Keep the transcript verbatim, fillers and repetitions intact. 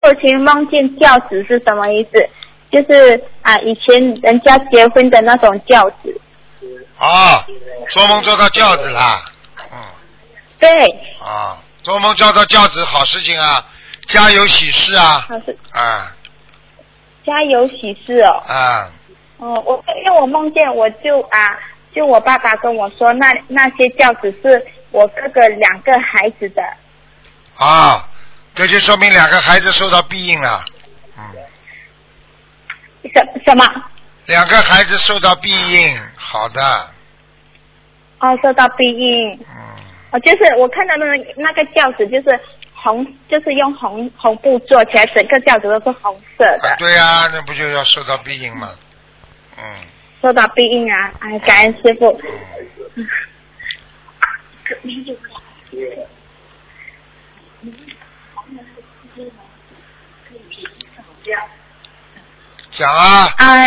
父亲梦见轿子是什么意思？就是啊，以前人家结婚的那种轿子。 啊，做梦做到轿子啦。嗯。 对。 啊，做梦做到轿子，好事情啊，家有喜事啊。 好事。 啊。 家有喜事哦。 啊。 哦，我因为我梦见我就啊，就我爸爸跟我说，那那些轿子是我哥哥两个孩子的。 啊，这就说明两个孩子受到庇应了。嗯。 什什么？ 两个孩子受到庇应，好的。 哦，受到庇应。 嗯。 哦，就是我看到那个那个轿子，就是红，就是用红红布做起来，整个轿子都是红色的。 啊，对呀、啊，那不就要受到庇应吗？嗯。 受到庇应啊！哎，感恩师父。嗯。 讲啊。 啊，